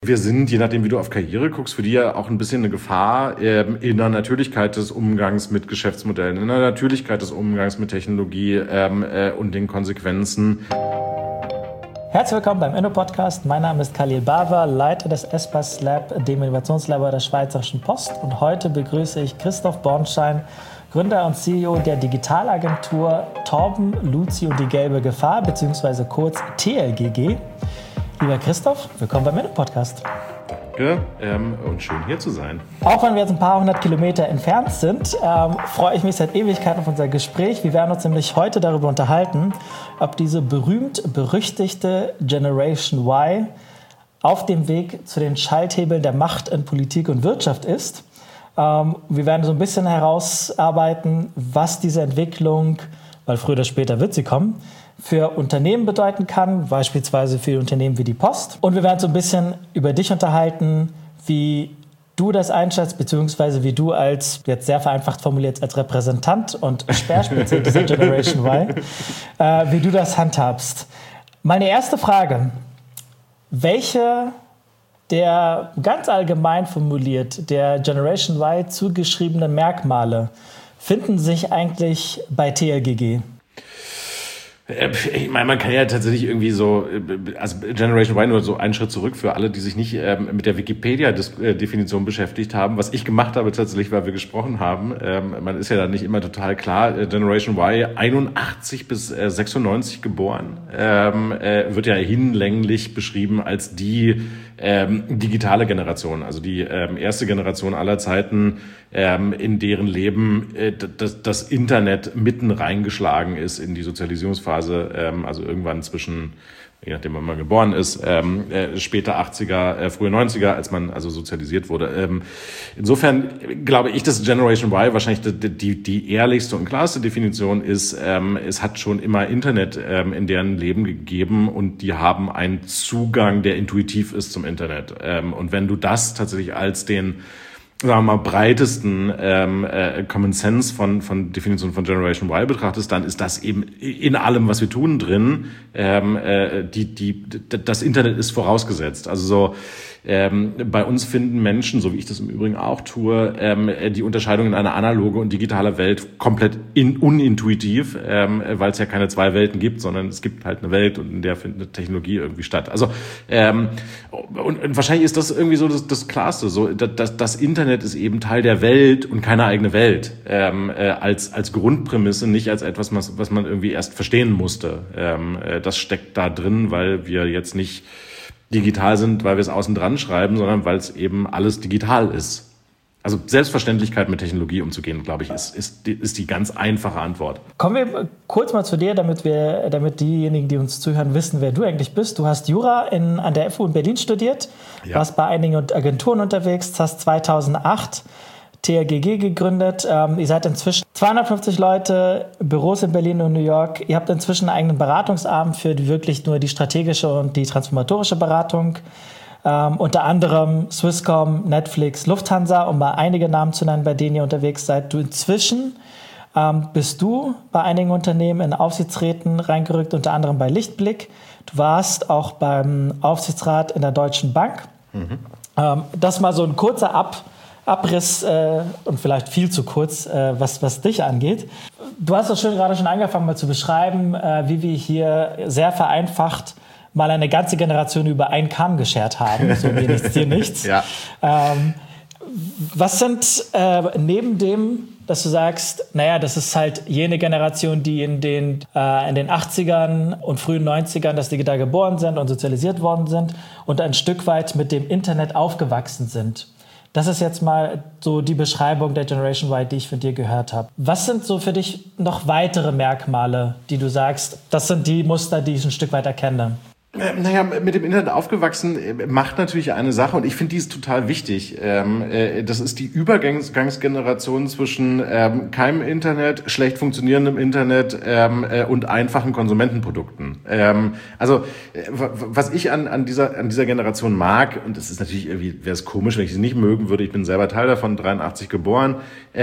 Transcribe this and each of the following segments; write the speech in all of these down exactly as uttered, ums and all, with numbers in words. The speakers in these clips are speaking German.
Wir sind, je nachdem wie du auf Karriere guckst, für die ja auch ein bisschen eine Gefahr ähm, in der Natürlichkeit des Umgangs mit Geschäftsmodellen, in der Natürlichkeit des Umgangs mit Technologie ähm, äh, und den Konsequenzen. Herzlich willkommen beim Inno-Podcast. Mein Name ist Khalil Bawa, Leiter des Espas Lab, dem Innovationslabor der Schweizerischen Post. Und heute begrüße ich Christoph Bornstein, Gründer und C E O der Digitalagentur Torben, Luzi und die gelbe Gefahr, beziehungsweise kurz T L G G. Lieber Christoph, willkommen beim Inno-Podcast. Danke ähm, und schön hier zu sein. Auch wenn wir jetzt ein paar hundert Kilometer entfernt sind, ähm, freue ich mich seit Ewigkeiten auf unser Gespräch. Wir werden uns nämlich heute darüber unterhalten, ob diese berühmt-berüchtigte Generation Y auf dem Weg zu den Schalthebeln der Macht in Politik und Wirtschaft ist. Ähm, wir werden so ein bisschen herausarbeiten, was diese Entwicklung, weil früher oder später wird sie kommen, für Unternehmen bedeuten kann, beispielsweise für Unternehmen wie die Post. Und wir werden so ein bisschen über dich unterhalten, wie du das einschätzt, beziehungsweise wie du als, jetzt sehr vereinfacht formuliert, als Repräsentant und Speerspitze dieser Generation Y, äh, wie du das handhabst. Meine erste Frage: Welche der ganz allgemein formuliert der Generation Y zugeschriebenen Merkmale finden sich eigentlich bei T L G G? Ich meine, man kann ja tatsächlich irgendwie so, also Generation Y, nur so einen Schritt zurück für alle, die sich nicht ähm, mit der Wikipedia-Definition beschäftigt haben. Was ich gemacht habe tatsächlich, weil wir gesprochen haben, ähm, man ist ja da nicht immer total klar, Generation Y, einundachtzig bis äh, sechsundneunzig geboren, ähm, äh, wird ja hinlänglich beschrieben als die ähm, digitale Generation, also die ähm, erste Generation aller Zeiten, ähm, in deren Leben äh, das, das Internet mitten reingeschlagen ist in die Sozialisierungsphase, ähm, also irgendwann zwischen, je nachdem wann man geboren ist, ähm, äh, später achtziger, äh, frühe neunziger, als man also sozialisiert wurde. Ähm, insofern glaube ich, dass Generation Y wahrscheinlich die, die, die ehrlichste und klarste Definition ist, ähm, es hat schon immer Internet ähm, in deren Leben gegeben und die haben einen Zugang, der intuitiv ist zum Internet. Ähm, und wenn du das tatsächlich als den, sagen wir mal, breitesten ähm, äh, Common Sense von von Definition von Generation Y betrachtest, dann ist das eben in allem, was wir tun, drin. Ähm, äh, die die das Internet ist vorausgesetzt. Also so ähm, bei uns finden Menschen, so wie ich das im Übrigen auch tue, ähm, die Unterscheidung in eine analoge und digitale Welt komplett in, unintuitiv, ähm, weil es ja keine zwei Welten gibt, sondern es gibt halt eine Welt und in der findet Technologie irgendwie statt. Also ähm, und, und wahrscheinlich ist das irgendwie so das, das Klarste. So das, das Internet ist eben Teil der Welt und keine eigene Welt, ähm, äh, als als Grundprämisse, nicht als etwas, was, was man irgendwie erst verstehen musste. Ähm, äh, das steckt da drin, weil wir jetzt nicht digital sind, weil wir es außen dran schreiben, sondern weil es eben alles digital ist. Also Selbstverständlichkeit mit Technologie umzugehen, glaube ich, ist, ist, ist die ganz einfache Antwort. Kommen wir kurz mal zu dir, damit wir, damit diejenigen, die uns zuhören, wissen, wer du eigentlich bist. Du hast Jura in, an der F U in Berlin studiert, ja. Warst bei einigen Agenturen unterwegs, hast zweitausendacht T L G G gegründet. Ähm, ihr seid inzwischen zweihundertfünfzig Leute, Büros in Berlin und New York. Ihr habt inzwischen einen eigenen Beratungsarm für die, wirklich nur die strategische und die transformatorische Beratung. Ähm, unter anderem Swisscom, Netflix, Lufthansa, um mal einige Namen zu nennen, bei denen ihr unterwegs seid. Du inzwischen ähm, bist du bei einigen Unternehmen in Aufsichtsräten reingerückt, unter anderem bei Lichtblick. Du warst auch beim Aufsichtsrat in der Deutschen Bank. Mhm. Ähm, das mal so ein kurzer Ab Abriss äh, und vielleicht viel zu kurz, äh, was, was dich angeht. Du hast das schön gerade schon angefangen, mal zu beschreiben, äh, wie wir hier sehr vereinfacht mal eine ganze Generation über einen Kamm geschert haben, so wie nichts dir nichts. Ja. Ähm, was sind äh, neben dem, dass du sagst, naja, das ist halt jene Generation, die in den, äh, in den achtzigern und frühen neunzigern das digital geboren sind und sozialisiert worden sind und ein Stück weit mit dem Internet aufgewachsen sind. Das ist jetzt mal so die Beschreibung der Generation Y, die ich von dir gehört habe. Was sind so für dich noch weitere Merkmale, die du sagst, das sind die Muster, die ich ein Stück weit erkenne? Naja, mit dem Internet aufgewachsen macht natürlich eine Sache und ich finde, die ist total wichtig. Das ist die Übergangsgeneration zwischen keinem Internet, schlecht funktionierendem Internet und einfachen Konsumentenprodukten. Also was ich an, an, dieser, an dieser Generation mag, und es ist natürlich irgendwie, wäre es komisch, wenn ich sie nicht mögen würde, ich bin selber Teil davon, dreiundachtzig geboren,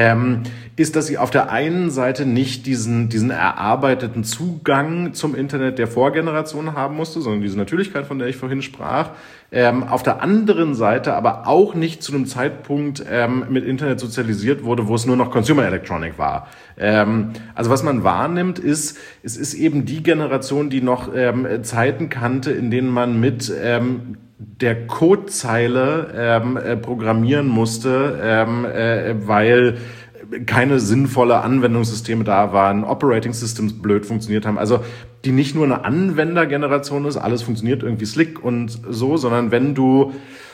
ist, dass sie auf der einen Seite nicht diesen, diesen erarbeiteten Zugang zum Internet der Vorgeneration haben musste, sondern sondern diese Natürlichkeit, von der ich vorhin sprach. Ähm, auf der anderen Seite aber auch nicht zu einem Zeitpunkt ähm, mit Internet sozialisiert wurde, wo es nur noch Consumer Electronic war. Ähm, also was man wahrnimmt, ist, es ist eben die Generation, die noch ähm, Zeiten kannte, in denen man mit ähm, der Codezeile ähm, äh, programmieren musste, ähm, äh, weil keine sinnvolle Anwendungssysteme da waren, Operating Systems blöd funktioniert haben. Also die nicht nur eine Anwendergeneration ist, alles funktioniert irgendwie slick und so, sondern wenn du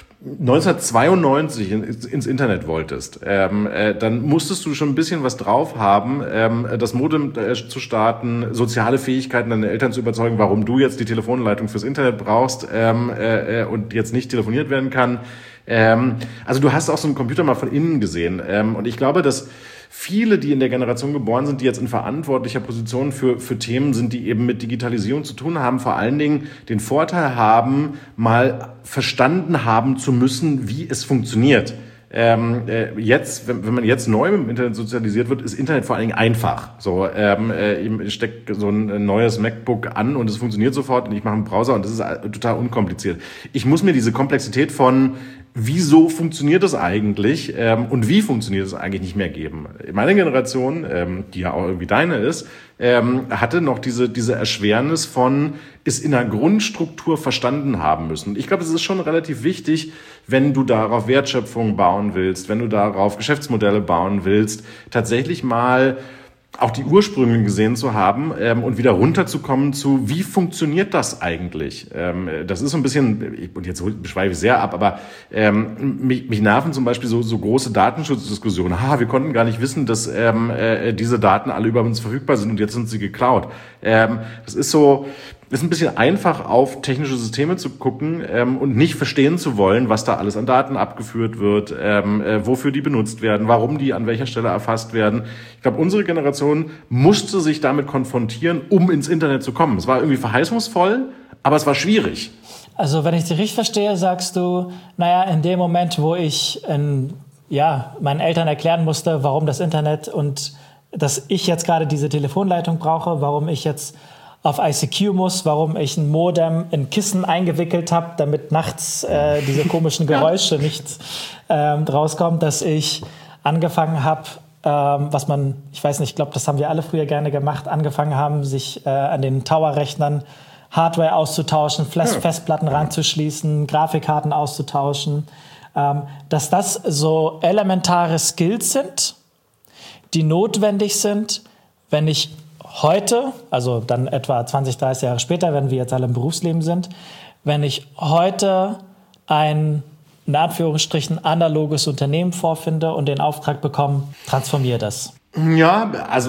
neunzehnhundertzweiundneunzig ins Internet wolltest, ähm, äh, dann musstest du schon ein bisschen was drauf haben, ähm, das Modem äh, zu starten, soziale Fähigkeiten deine Eltern zu überzeugen, warum du jetzt die Telefonleitung fürs Internet brauchst ähm, äh, und jetzt nicht telefoniert werden kann. Ähm, also du hast auch so einen Computer mal von innen gesehen. Ähm, und ich glaube, dass viele, die in der Generation geboren sind, die jetzt in verantwortlicher Position für, für Themen sind, die eben mit Digitalisierung zu tun haben, vor allen Dingen den Vorteil haben, mal verstanden haben zu müssen, wie es funktioniert. Ähm, äh, jetzt, wenn, wenn man jetzt neu mit dem Internet sozialisiert wird, ist Internet vor allen Dingen einfach. So, ähm, äh, ich stecke so ein neues MacBook an und es funktioniert sofort und ich mache einen Browser und das ist total unkompliziert. Ich muss mir diese Komplexität von wieso funktioniert das eigentlich ähm, und wie funktioniert es eigentlich nicht mehr geben. Meine Generation, ähm, die ja auch irgendwie deine ist, ähm, hatte noch diese diese Erschwernis von es in der Grundstruktur verstanden haben müssen. Ich glaube, es ist schon relativ wichtig, wenn du darauf Wertschöpfung bauen willst, wenn du darauf Geschäftsmodelle bauen willst, tatsächlich mal auch die Ursprünge gesehen zu haben ähm, und wieder runterzukommen zu, wie funktioniert das eigentlich? Ähm, das ist so ein bisschen, ich, und jetzt beschweife ich sehr ab, aber ähm, mich, mich nerven zum Beispiel so, so große Datenschutzdiskussionen. Ha, wir konnten gar nicht wissen, dass ähm, äh, diese Daten alle über uns verfügbar sind und jetzt sind sie geklaut. Ähm, das ist so, ist ein bisschen einfach, auf technische Systeme zu gucken ähm, und nicht verstehen zu wollen, was da alles an Daten abgeführt wird, ähm, äh, wofür die benutzt werden, warum die an welcher Stelle erfasst werden. Ich glaube, unsere Generation musste sich damit konfrontieren, um ins Internet zu kommen. Es war irgendwie verheißungsvoll, aber es war schwierig. Also wenn ich dich richtig verstehe, sagst du, naja, in dem Moment, wo ich in, ja, meinen Eltern erklären musste, warum das Internet und dass ich jetzt gerade diese Telefonleitung brauche, warum ich jetzt auf I C Q muss, warum ich ein Modem in Kissen eingewickelt habe, damit nachts äh, diese komischen Geräusche nicht ähm, rauskommen, dass ich angefangen habe, ähm, was man, ich weiß nicht, ich glaube, das haben wir alle früher gerne gemacht, angefangen haben, sich äh, an den Tower-Rechnern Hardware auszutauschen, Fest- Festplatten ranzuschließen, Grafikkarten auszutauschen, ähm, dass das so elementare Skills sind, die notwendig sind, wenn ich heute, also dann etwa zwanzig, dreißig Jahre später, wenn wir jetzt alle im Berufsleben sind, wenn ich heute ein, in Anführungsstrichen, analoges Unternehmen vorfinde und den Auftrag bekomme, transformiere das. Ja, also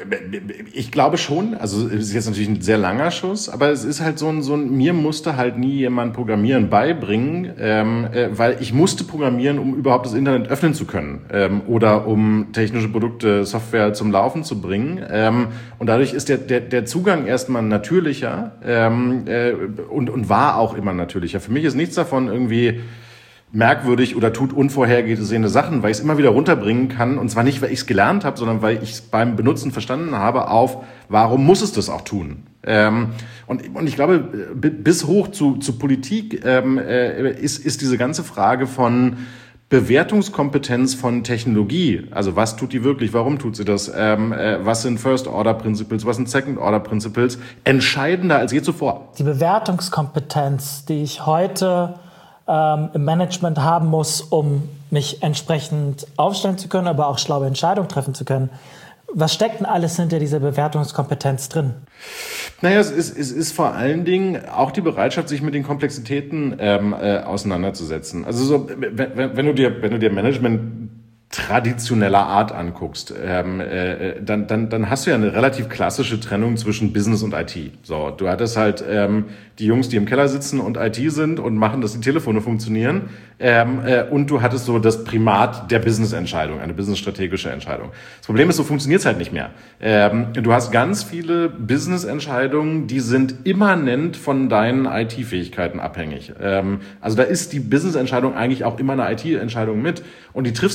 ich glaube schon, also es ist jetzt natürlich ein sehr langer Schuss, aber es ist halt so ein, so ein mir musste halt nie jemand Programmieren beibringen, ähm, äh, weil ich musste programmieren, um überhaupt das Internet öffnen zu können ähm, oder um technische Produkte, Software zum Laufen zu bringen ähm, und dadurch ist der, der, der Zugang erstmal natürlicher ähm, äh, und, und war auch immer natürlicher. Für mich ist nichts davon irgendwie merkwürdig oder tut unvorhergesehene Sachen, weil ich es immer wieder runterbringen kann. Und zwar nicht, weil ich es gelernt habe, sondern weil ich es beim Benutzen verstanden habe auf, warum muss es das auch tun? Ähm, und, und ich glaube, bis hoch zu, zu Politik ähm, äh, ist, ist diese ganze Frage von Bewertungskompetenz von Technologie, also was tut die wirklich, warum tut sie das, ähm, äh, was sind First-Order-Principles, was sind Second-Order-Principles, entscheidender als je zuvor. Die Bewertungskompetenz, die ich heute ähm, im Management haben muss, um mich entsprechend aufstellen zu können, aber auch schlaue Entscheidungen treffen zu können. Was steckt denn alles hinter dieser Bewertungskompetenz drin? Naja, es ist, es ist vor allen Dingen auch die Bereitschaft, sich mit den Komplexitäten ähm, äh, auseinanderzusetzen. Also so, wenn, wenn du dir, wenn du dir Management traditioneller Art anguckst, ähm, äh, dann, dann, dann hast du ja eine relativ klassische Trennung zwischen Business und I T. So, du hattest halt ähm, die Jungs, die im Keller sitzen und I T sind und machen, dass die Telefone funktionieren. Ähm, äh, und du hattest so das Primat der Business-Entscheidung, eine business-strategische Entscheidung. Das Problem ist, so funktioniert es halt nicht mehr. Ähm, du hast ganz viele Business-Entscheidungen, die sind immanent von deinen I T-Fähigkeiten abhängig. Ähm, also da ist die Business-Entscheidung eigentlich auch immer eine I T-Entscheidung mit. Und die triffst du natürlich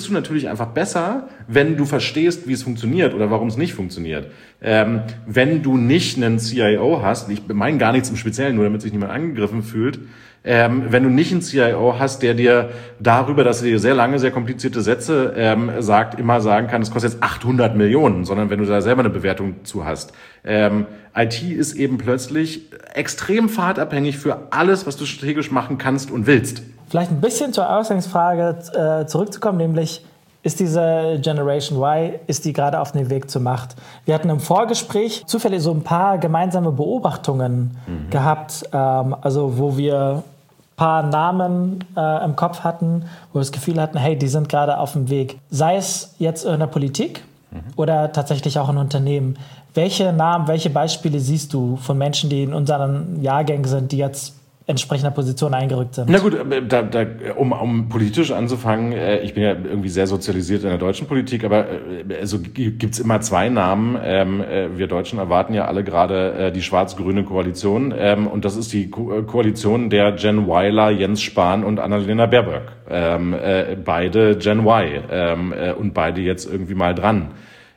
natürlich einfach besser, wenn du verstehst, wie es funktioniert oder warum es nicht funktioniert. Ähm, wenn du nicht einen C I O hast, ich meine gar nichts im Speziellen, nur damit sich niemand angegriffen fühlt, ähm, wenn du nicht einen C I O hast, der dir darüber, dass er dir sehr lange, sehr komplizierte Sätze ähm, sagt, immer sagen kann, es kostet jetzt achthundert Millionen, sondern wenn du da selber eine Bewertung zu hast. Ähm, I T ist eben plötzlich extrem fahrtabhängig für alles, was du strategisch machen kannst und willst. Vielleicht ein bisschen zur Ausgangsfrage äh, zurückzukommen, nämlich ist diese Generation Y, ist die gerade auf dem Weg zur Macht? Wir hatten im Vorgespräch zufällig so ein paar gemeinsame Beobachtungen mhm. gehabt, ähm, also wo wir ein paar Namen äh, im Kopf hatten, wo wir das Gefühl hatten, hey, die sind gerade auf dem Weg. Sei es jetzt in der Politik mhm. oder tatsächlich auch in Unternehmen. Welche Namen, welche Beispiele siehst du von Menschen, die in unseren Jahrgängen sind, die jetzt entsprechender Position eingerückt sind? Na gut, da, da, um, um politisch anzufangen, ich bin ja irgendwie sehr sozialisiert in der deutschen Politik, aber also gibt's immer zwei Namen. Wir Deutschen erwarten ja alle gerade die schwarz-grüne Koalition, und das ist die Ko- Koalition der Gen Yler, Jens Spahn und Annalena Baerbock. Beide Gen Y und beide jetzt irgendwie mal dran.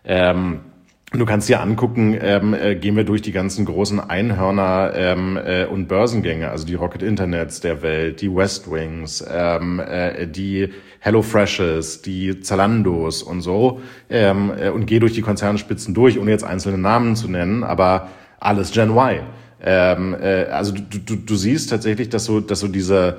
Du kannst dir angucken, ähm, äh, gehen wir durch die ganzen großen Einhörner ähm, äh, und Börsengänge, also die Rocket Internets der Welt, die Westwings, ähm, äh, die HelloFreshes, die Zalandos und so, ähm, äh, und geh durch die Konzernspitzen durch, ohne jetzt einzelne Namen zu nennen, aber alles Gen Y. Ähm, äh, also du, du, du siehst tatsächlich, dass so, dass so diese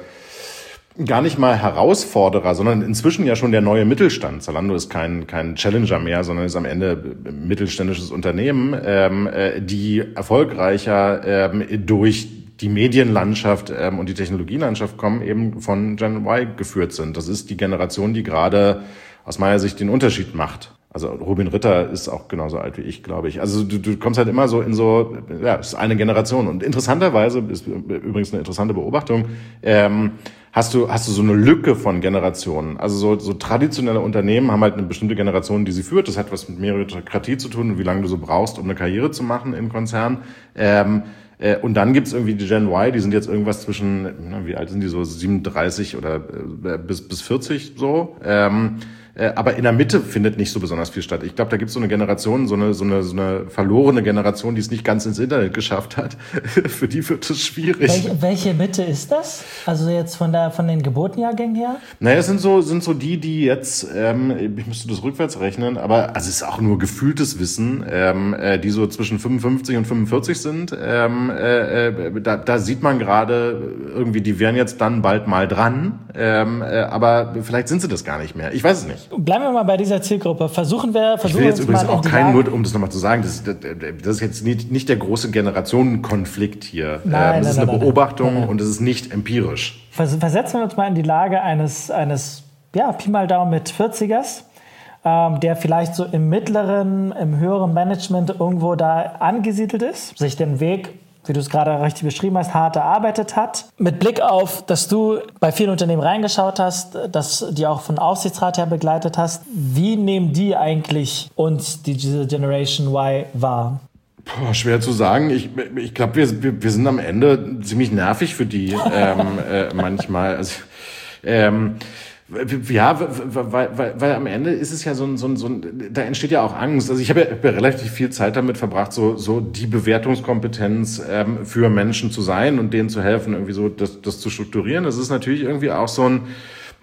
gar nicht mal Herausforderer, sondern inzwischen ja schon der neue Mittelstand. Zalando ist kein kein Challenger mehr, sondern ist am Ende ein mittelständisches Unternehmen, ähm, die erfolgreicher ähm, durch die Medienlandschaft ähm, und die Technologielandschaft kommen, eben von Gen Y geführt sind. Das ist die Generation, die gerade aus meiner Sicht den Unterschied macht. Also Robin Ritter ist auch genauso alt wie ich, glaube ich. Also du, du kommst halt immer so in so, ja, es ist eine Generation. Und interessanterweise, ist übrigens eine interessante Beobachtung, ähm, hast du hast du so eine Lücke von Generationen. Also so, so traditionelle Unternehmen haben halt eine bestimmte Generation, die sie führt. Das hat was mit Meritokratie zu tun und wie lange du so brauchst, um eine Karriere zu machen im Konzern. Ähm, äh, und dann gibt's irgendwie die Gen Y, die sind jetzt irgendwas zwischen, na, wie alt sind die, so siebenunddreißig oder äh, bis bis vierzig so. Ähm, Aber in der Mitte findet nicht so besonders viel statt. Ich glaube, da gibt es so eine Generation, so eine, so eine, so eine verlorene Generation, die es nicht ganz ins Internet geschafft hat. Für die wird es schwierig. Welche, welche Mitte ist das? Also jetzt von der, von den Geburtenjahrgängen her? Naja, es sind so, sind so die, die jetzt, ähm, ich müsste das rückwärts rechnen, aber, also es ist auch nur gefühltes Wissen, ähm, äh, die so zwischen fünfundfünfzig und fünfundvierzig sind. Ähm, äh, da, da sieht man gerade irgendwie, die wären jetzt dann bald mal dran, ähm, äh, aber vielleicht sind sie das gar nicht mehr. Ich weiß es nicht. Bleiben wir mal bei dieser Zielgruppe. Versuchen wir, versuchen ich will jetzt uns übrigens mal auch keinen, nur um das nochmal zu sagen, das, das, das ist jetzt nicht, nicht der große Generationenkonflikt hier. Nein, ähm, das nein, ist nein, eine nein, Beobachtung nein, nein. und es ist nicht empirisch. Versetzen wir uns mal in die Lage eines, eines ja, Pi mal Daumen mit vierzigers, ähm, der vielleicht so im mittleren, im höheren Management irgendwo da angesiedelt ist, sich den Weg, wie du es gerade richtig beschrieben hast, hart erarbeitet hat. Mit Blick auf, dass du bei vielen Unternehmen reingeschaut hast, dass die auch von Aufsichtsrat her begleitet hast, wie nehmen die eigentlich uns, die, diese Generation Y, wahr? Boah, schwer zu sagen. Ich, ich glaube, wir, wir, wir sind am Ende ziemlich nervig für die ähm, äh, manchmal. Also, ähm, ja, weil, weil, weil am Ende ist es ja so ein, so ein, so ein, da entsteht ja auch Angst. Also ich habe ja, hab ja relativ viel Zeit damit verbracht, so, so die Bewertungskompetenz ähm, für Menschen zu sein und denen zu helfen, irgendwie so das, das zu strukturieren. Das ist natürlich irgendwie auch so ein,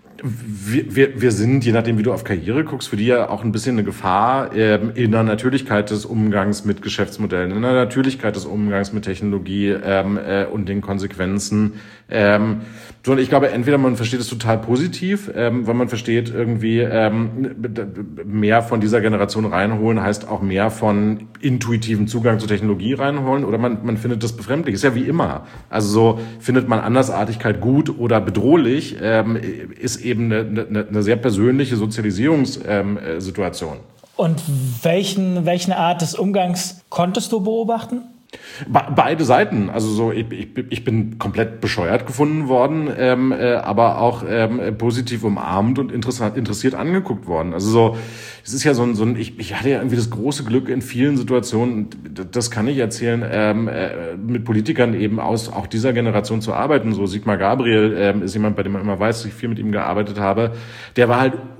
wir, wir, wir sind, je nachdem, wie du auf Karriere guckst, für die ja auch ein bisschen eine Gefahr ähm, in der Natürlichkeit des Umgangs mit Geschäftsmodellen, in der Natürlichkeit des Umgangs mit Technologie ähm, äh, und den Konsequenzen. Ähm, so, und ich glaube, entweder man versteht es total positiv, ähm, weil man versteht irgendwie ähm, mehr von dieser Generation reinholen, heißt auch mehr von intuitiven Zugang zur Technologie reinholen, oder man, man findet das befremdlich. Ist ja wie immer. Also so findet man Andersartigkeit gut oder bedrohlich, ähm, ist eben eine, eine, eine sehr persönliche Sozialisierungssituation. Ähm, und welchen, welche Art des Umgangs konntest du beobachten? Be- beide Seiten. Also so, ich, ich, ich bin komplett bescheuert gefunden worden, ähm, äh, aber auch ähm, positiv umarmt und interessant, interessiert angeguckt worden. Also so, es ist ja so ein, so ein ich, ich hatte ja irgendwie das große Glück in vielen Situationen, das kann ich erzählen, ähm, äh, mit Politikern eben aus auch dieser Generation zu arbeiten. So Sigmar Gabriel ähm, ist jemand, bei dem man immer weiß, dass ich viel mit ihm gearbeitet habe. Der war halt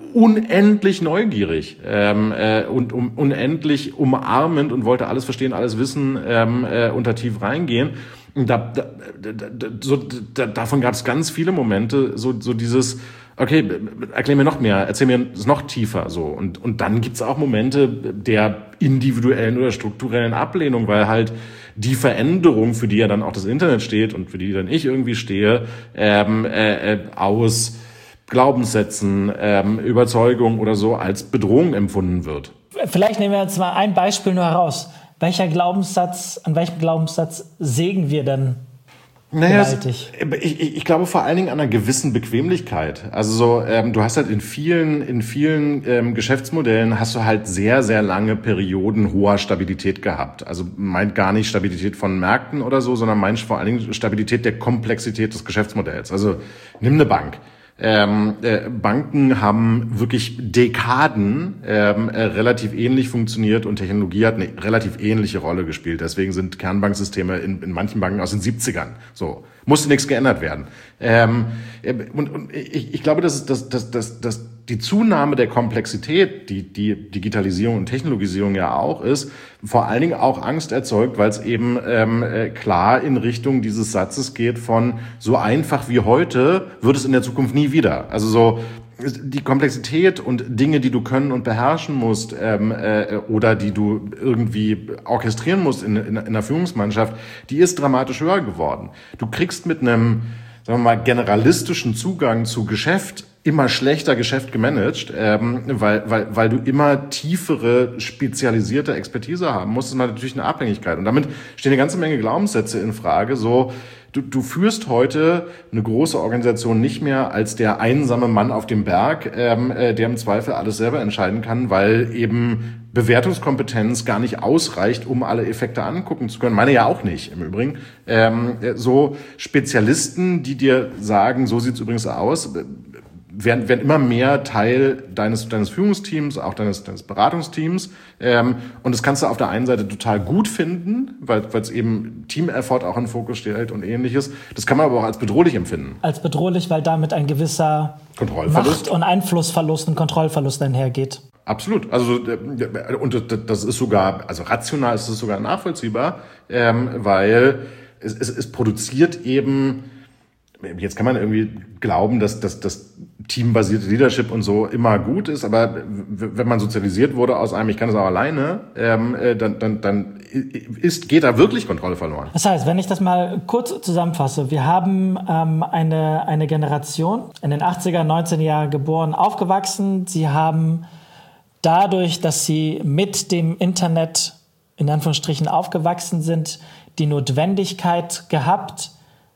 unendlich neugierig ähm, äh, und um, unendlich umarmend und wollte alles verstehen, alles wissen ähm, äh, und da tief reingehen. Und da, da, da, so, da, davon gab es ganz viele Momente, so, so dieses, okay, erklär mir noch mehr, erzähl mir es noch tiefer, so. Und, und dann gibt's auch Momente der individuellen oder strukturellen Ablehnung, weil halt die Veränderung, für die ja dann auch das Internet steht und für die dann ich irgendwie stehe, ähm, äh, aus Glaubenssätzen, ähm, Überzeugung oder so als Bedrohung empfunden wird. Vielleicht nehmen wir jetzt mal ein Beispiel nur heraus. Welcher Glaubenssatz, an welchem Glaubenssatz sägen wir denn naja, gewaltig? Ich, ich, ich glaube vor allen Dingen an einer gewissen Bequemlichkeit. Also so, ähm, du hast halt in vielen, in vielen ähm, Geschäftsmodellen hast du halt sehr, sehr lange Perioden hoher Stabilität gehabt. Also meint gar nicht Stabilität von Märkten oder so, sondern meint vor allen Dingen Stabilität der Komplexität des Geschäftsmodells. Also nimm eine Bank. Ähm, äh, Banken haben wirklich Dekaden ähm, äh, relativ ähnlich funktioniert und Technologie hat eine relativ ähnliche Rolle gespielt. Deswegen sind Kernbanksysteme in, in manchen Banken aus den siebzigern. So, musste nichts geändert werden. Ähm, und, und ich, ich glaube, dass, dass, dass, dass, dass die Zunahme der Komplexität, die die Digitalisierung und Technologisierung ja auch ist, vor allen Dingen auch Angst erzeugt, weil es eben ähm, äh, klar in Richtung dieses Satzes geht von so einfach wie heute wird es in der Zukunft nie wieder. Also so die Komplexität und Dinge, die du können und beherrschen musst ähm, äh, oder die du irgendwie orchestrieren musst in, in, in einer Führungsmannschaft, die ist dramatisch höher geworden. Du kriegst mit einem, sagen wir mal, generalistischen Zugang zu Geschäft immer schlechter Geschäft gemanagt, ähm, weil, weil, weil du immer tiefere, spezialisierte Expertise haben musst. Das ist natürlich eine Abhängigkeit. Und damit stehen eine ganze Menge Glaubenssätze in Frage. So, du, du führst heute eine große Organisation nicht mehr als der einsame Mann auf dem Berg, ähm, äh, der im Zweifel alles selber entscheiden kann, weil eben Bewertungskompetenz gar nicht ausreicht, um alle Effekte angucken zu können. Meine ja auch nicht, im Übrigen. Ähm, so Spezialisten, die dir sagen, so sieht's übrigens aus, werden, werden immer mehr Teil deines, deines Führungsteams, auch deines, deines Beratungsteams. Ähm, und das kannst du auf der einen Seite total gut finden, weil es eben Team-Effort auch in den Fokus stellt und ähnliches. Das kann man aber auch als bedrohlich empfinden. Als bedrohlich, weil damit ein gewisser Macht- und Einflussverlust und Kontrollverlust einhergeht. Absolut. Also und das ist sogar, also rational ist es sogar nachvollziehbar, ähm, weil es, es, es produziert eben. Jetzt kann man irgendwie glauben, dass das dass teambasierte Leadership und so immer gut ist, aber wenn man sozialisiert wurde aus einem, ich kann das auch alleine, ähm, dann, dann, dann ist, geht da wirklich Kontrolle verloren. Das heißt, wenn ich das mal kurz zusammenfasse, wir haben ähm, eine, eine Generation, in den achtziger, neunzehnter Jahren geboren, aufgewachsen. Sie haben dadurch, dass sie mit dem Internet in Anführungsstrichen aufgewachsen sind, die Notwendigkeit gehabt,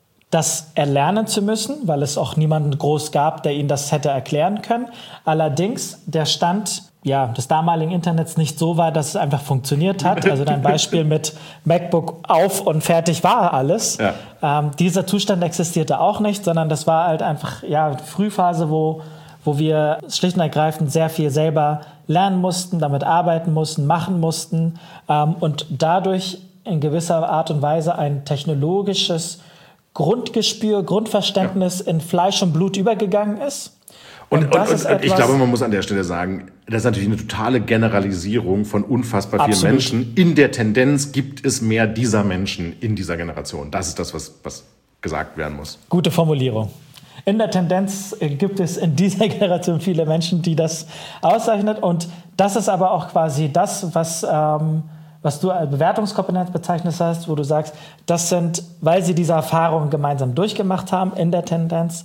das erlernen zu müssen, weil es auch niemanden groß gab, der ihnen das hätte erklären können. Allerdings der Stand ja, des damaligen Internets nicht so war, dass es einfach funktioniert hat. Also dein Beispiel mit MacBook auf und fertig war alles. Ja. Ähm, dieser Zustand existierte auch nicht, sondern das war halt einfach ja Frühphase, wo, wo wir schlicht und ergreifend sehr viel selber lernen mussten, damit arbeiten mussten, machen mussten ähm, und dadurch in gewisser Art und Weise ein technologisches Grundgespür, Grundverständnis ja. in Fleisch und Blut übergegangen ist. Und, und, und, und ich glaube, man muss an der Stelle sagen, das ist natürlich eine totale Generalisierung von unfassbar vielen Absolut. Menschen. In der Tendenz gibt es mehr dieser Menschen in dieser Generation. Das ist das, was, was gesagt werden muss. Gute Formulierung. In der Tendenz gibt es in dieser Generation viele Menschen, die das auszeichnet. Und das ist aber auch quasi das, was... Ähm, was du als Bewertungskompetenz bezeichnet hast, wo du sagst, das sind, weil sie diese Erfahrungen gemeinsam durchgemacht haben in der Tendenz,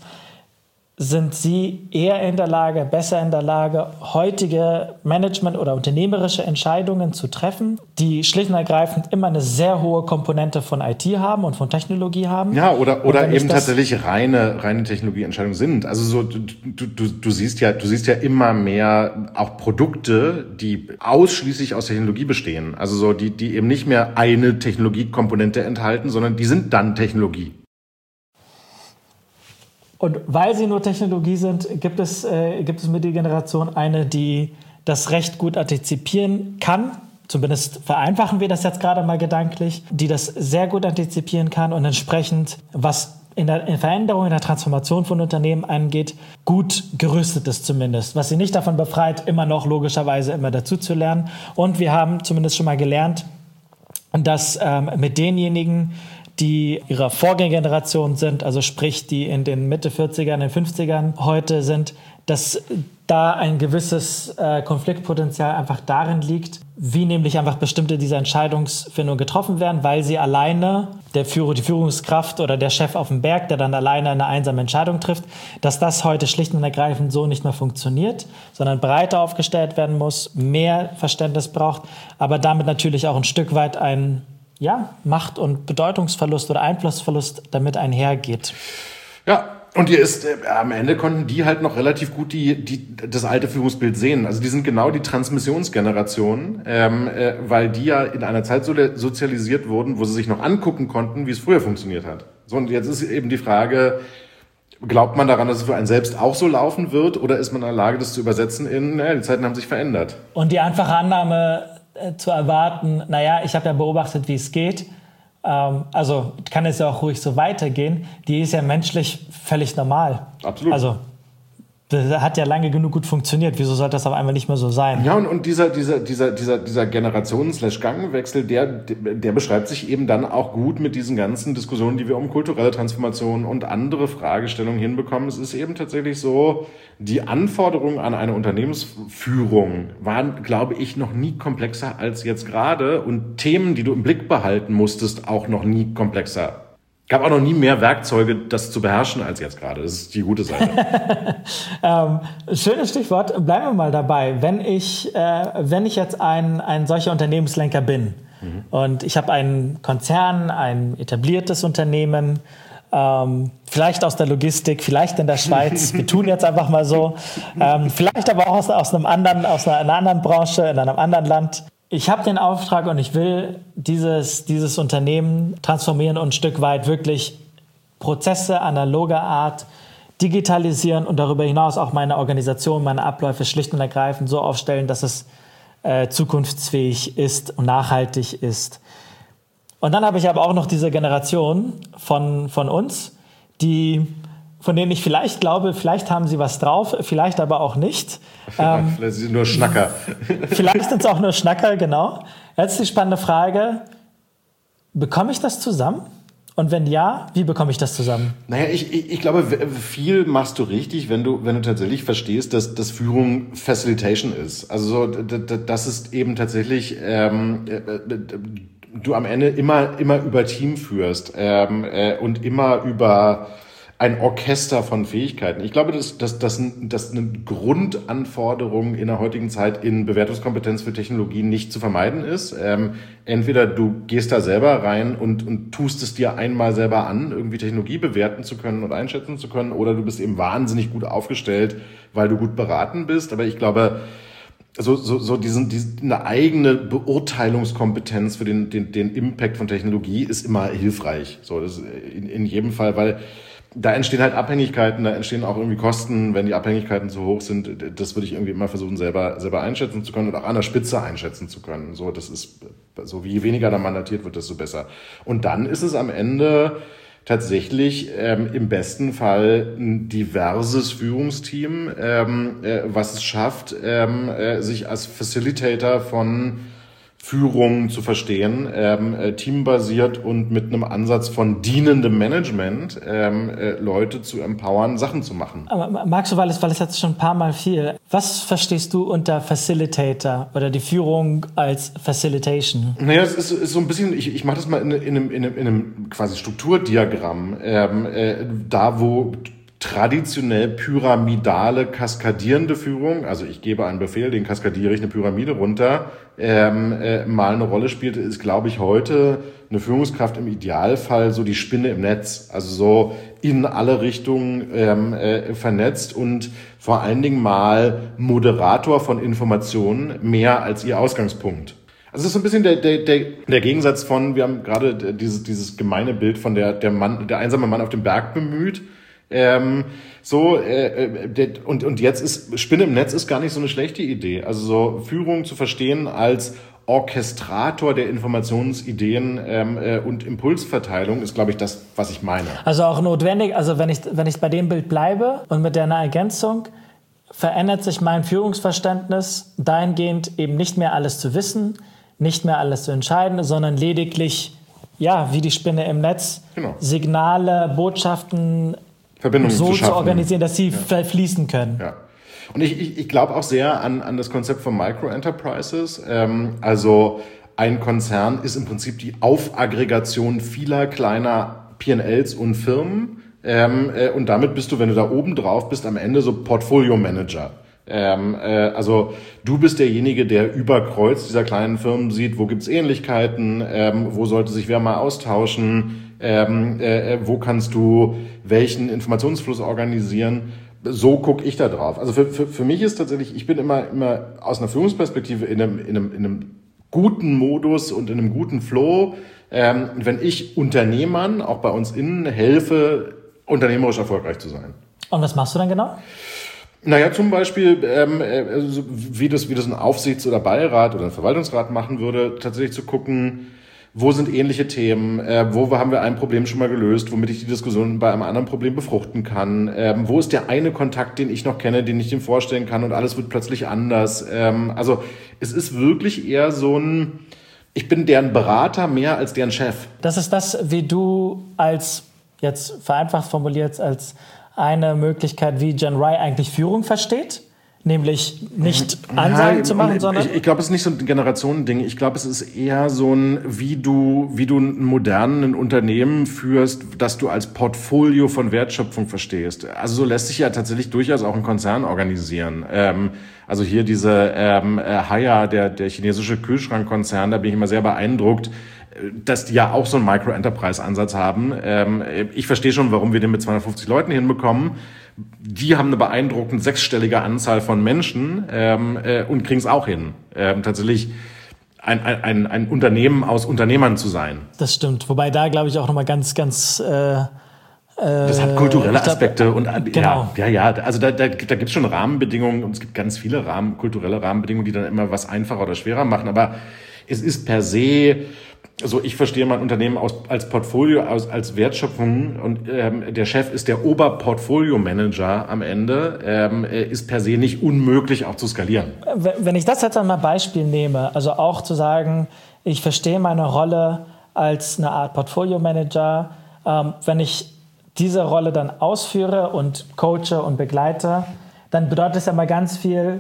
sind sie eher in der Lage, besser in der Lage, heutige Management- oder unternehmerische Entscheidungen zu treffen, die schlicht und ergreifend immer eine sehr hohe Komponente von I T haben und von Technologie haben. Ja, oder, oder eben tatsächlich reine, reine Technologieentscheidungen sind. Also so, du, du, du siehst ja, du siehst ja immer mehr auch Produkte, die ausschließlich aus Technologie bestehen. Also so, die, die eben nicht mehr eine Technologiekomponente enthalten, sondern die sind dann Technologie. Und weil sie nur Technologie sind, gibt es, äh, gibt es mit der Generation eine, die das recht gut antizipieren kann. Zumindest vereinfachen wir das jetzt gerade mal gedanklich, die das sehr gut antizipieren kann und entsprechend, was in der in Veränderung, in der Transformation von Unternehmen angeht, gut gerüstet ist zumindest. Was sie nicht davon befreit, immer noch logischerweise immer dazu zu lernen. Und wir haben zumindest schon mal gelernt, dass ähm, mit denjenigen, die ihrer Vorgängergeneration sind, also sprich, die in den Mitte vierzigern, in den fünfzigern heute sind, dass da ein gewisses äh, Konfliktpotenzial einfach darin liegt, wie nämlich einfach bestimmte dieser Entscheidungsfindungen getroffen werden, weil sie alleine, der Führer, die Führungskraft oder der Chef auf dem Berg, der dann alleine eine einsame Entscheidung trifft, dass das heute schlicht und ergreifend so nicht mehr funktioniert, sondern breiter aufgestellt werden muss, mehr Verständnis braucht, aber damit natürlich auch ein Stück weit ein ja, Macht- und Bedeutungsverlust oder Einflussverlust damit einhergeht. Ja, und hier ist, äh, am Ende konnten die halt noch relativ gut die, die, das alte Führungsbild sehen. Also die sind genau die Transmissionsgeneration, ähm, äh, weil die ja in einer Zeit so sozialisiert wurden, wo sie sich noch angucken konnten, wie es früher funktioniert hat. So, und jetzt ist eben die Frage, glaubt man daran, dass es für einen selbst auch so laufen wird, oder ist man in der Lage, das zu übersetzen in, naja, die Zeiten haben sich verändert. Und die einfache Annahme äh, zu erwarten, naja, ich habe ja beobachtet, wie es geht, also kann es ja auch ruhig so weitergehen, die ist ja menschlich völlig normal. Absolut. Also das hat ja lange genug gut funktioniert. Wieso sollte das auf einmal nicht mehr so sein? Ja, und, und dieser, dieser, dieser, dieser, dieser Generationen-Gangwechsel, der, der beschreibt sich eben dann auch gut mit diesen ganzen Diskussionen, die wir um kulturelle Transformation und andere Fragestellungen hinbekommen. Es ist eben tatsächlich so, die Anforderungen an eine Unternehmensführung waren, glaube ich, noch nie komplexer als jetzt gerade, und Themen, die du im Blick behalten musstest, auch noch nie komplexer. Gab auch noch nie mehr Werkzeuge, das zu beherrschen, als jetzt gerade. Das ist die gute Seite. ähm, schönes Stichwort. Bleiben wir mal dabei. Wenn ich, äh, wenn ich jetzt ein, ein solcher Unternehmenslenker bin, mhm. und ich habe einen Konzern, ein etabliertes Unternehmen, ähm, vielleicht aus der Logistik, vielleicht in der Schweiz. Wir tun jetzt einfach mal so. Ähm, vielleicht aber auch aus, aus einem anderen, aus einer, einer anderen Branche, in einem anderen Land. Ich habe den Auftrag und ich will dieses, dieses Unternehmen transformieren und ein Stück weit wirklich Prozesse analoger Art digitalisieren und darüber hinaus auch meine Organisation, meine Abläufe schlicht und ergreifend so aufstellen, dass es äh, zukunftsfähig ist und nachhaltig ist. Und dann habe ich aber auch noch diese Generation von, von uns, die, von denen ich vielleicht glaube, vielleicht haben sie was drauf, vielleicht aber auch nicht. Ähm, vielleicht sind sie nur Schnacker. Vielleicht sind es auch nur Schnacker, genau. Jetzt die spannende Frage, bekomme ich das zusammen? Und wenn ja, wie bekomme ich das zusammen? Naja, ich, ich, ich glaube, viel machst du richtig, wenn du, wenn du tatsächlich verstehst, dass, dass Führung Facilitation ist. Also so, das ist eben tatsächlich, ähm, du am Ende immer, immer über Team führst ähm, äh, und immer über ein Orchester von Fähigkeiten. Ich glaube, dass, dass, dass, dass eine Grundanforderung in der heutigen Zeit in Bewertungskompetenz für Technologien nicht zu vermeiden ist. Ähm, entweder du gehst da selber rein und, und tust es dir einmal selber an, irgendwie Technologie bewerten zu können und einschätzen zu können, oder du bist eben wahnsinnig gut aufgestellt, weil du gut beraten bist. Aber ich glaube, so, so, so diesen, diesen, eine eigene Beurteilungskompetenz für den, den, den Impact von Technologie ist immer hilfreich. So, das in, in jedem Fall, weil da entstehen halt Abhängigkeiten, da entstehen auch irgendwie Kosten, wenn die Abhängigkeiten zu hoch sind. Das würde ich irgendwie immer versuchen, selber, selber einschätzen zu können und auch an der Spitze einschätzen zu können. So, das ist, so wie je weniger da mandatiert wird, desto besser. Und dann ist es am Ende tatsächlich ähm, im besten Fall ein diverses Führungsteam, ähm, äh, was es schafft, ähm, äh, sich als Facilitator von Führung zu verstehen, ähm, äh, teambasiert und mit einem Ansatz von dienendem Management ähm, äh, Leute zu empowern, Sachen zu machen. Aber magst du, weil es, weil es jetzt schon ein paar Mal fiel, was verstehst du unter Facilitator oder die Führung als Facilitation? Naja, es ist, ist so ein bisschen, ich, ich mache das mal in, in, einem, in, einem, in einem quasi Strukturdiagramm, ähm, äh, da wo traditionell pyramidale, kaskadierende Führung, also ich gebe einen Befehl, den kaskadiere ich eine Pyramide runter, ähm, äh, mal eine Rolle spielt, ist, glaube ich, heute eine Führungskraft im Idealfall so die Spinne im Netz, also so in alle Richtungen ähm, äh, vernetzt und vor allen Dingen mal Moderator von Informationen mehr als ihr Ausgangspunkt. Also das ist so ein bisschen der, der, der, der Gegensatz von, wir haben gerade dieses, dieses gemeine Bild von der, der Mann, der einsame Mann auf dem Berg bemüht. Ähm, so äh, der, und und jetzt ist Spinne im Netz ist gar nicht so eine schlechte Idee. Also so Führung zu verstehen als Orchestrator der Informationsideen ähm, äh, und Impulsverteilung ist, glaube ich, das, was ich meine. Also auch notwendig, also wenn ich, wenn ich bei dem Bild bleibe und mit der Ergänzung, verändert sich mein Führungsverständnis dahingehend, eben nicht mehr alles zu wissen, nicht mehr alles zu entscheiden, sondern lediglich, ja, wie die Spinne im Netz, genau. Signale, Botschaften Verbindungen so zu, zu organisieren, dass sie ja. fließen können. Ja. Und ich, ich, ich glaube auch sehr an, an das Konzept von Micro-Enterprises. Ähm, also ein Konzern ist im Prinzip die Aufaggregation vieler kleiner P und Ls und Firmen. Ähm, äh, und damit bist du, wenn du da oben drauf bist, am Ende so Portfolio-Manager. Ähm, äh, also du bist derjenige, der über Kreuz dieser kleinen Firmen sieht, wo gibt's Ähnlichkeiten, ähm, wo sollte sich wer mal austauschen, ähm, äh, wo kannst du welchen Informationsfluss organisieren. So gucke ich da drauf. Also für, für, für mich ist tatsächlich, ich bin immer, immer aus einer Führungsperspektive in einem, in einem, in einem guten Modus und in einem guten Flow. Ähm, wenn ich Unternehmern, auch bei uns innen, helfe, unternehmerisch erfolgreich zu sein. Und was machst du dann genau? Naja, zum Beispiel, ähm, also wie das, wie das ein Aufsichts- oder Beirat oder ein Verwaltungsrat machen würde, tatsächlich zu gucken, wo sind ähnliche Themen, äh, wo haben wir ein Problem schon mal gelöst, womit ich die Diskussion bei einem anderen Problem befruchten kann, ähm, wo ist der eine Kontakt, den ich noch kenne, den ich dem vorstellen kann und alles wird plötzlich anders. Ähm, also es ist wirklich eher so ein, ich bin deren Berater mehr als deren Chef. Das ist das, wie du als, jetzt vereinfacht formuliert, als eine Möglichkeit, wie Gen Y eigentlich Führung versteht? Nämlich nicht Ansagen ja, zu machen, sondern... Ich, ich glaube, es ist nicht so ein Generationending. Ich glaube, es ist eher so ein, wie du, wie du ein modernes Unternehmen führst, das du als Portfolio von Wertschöpfung verstehst. Also so lässt sich ja tatsächlich durchaus auch ein Konzern organisieren. Ähm, also hier diese ähm, Haier, der, der chinesische Kühlschrankkonzern, da bin ich immer sehr beeindruckt, dass die ja auch so einen Micro-Enterprise-Ansatz haben. Ähm, ich verstehe schon, warum wir den mit zweihundertfünfzig Leuten hinbekommen. Die haben eine beeindruckende sechsstellige Anzahl von Menschen ähm, äh, und kriegen es auch hin, ähm, tatsächlich ein, ein, ein Unternehmen aus Unternehmern zu sein. Das stimmt, wobei da glaube ich auch nochmal ganz, ganz... Äh, das hat kulturelle glaub, Aspekte und genau. ja, ja, ja, also da, da, da gibt es schon Rahmenbedingungen und es gibt ganz viele Rahmen, kulturelle Rahmenbedingungen, die dann immer was einfacher oder schwerer machen, aber es ist per se... Also ich verstehe mein Unternehmen aus, als Portfolio, als, als Wertschöpfung und ähm, der Chef ist der Oberportfolio-Manager am Ende, ähm, ist per se nicht unmöglich auch zu skalieren. Wenn ich das jetzt einmal Beispiel nehme, also auch zu sagen, ich verstehe meine Rolle als eine Art Portfolio-Manager, ähm, wenn ich diese Rolle dann ausführe und coache und begleite, dann bedeutet es ja mal ganz viel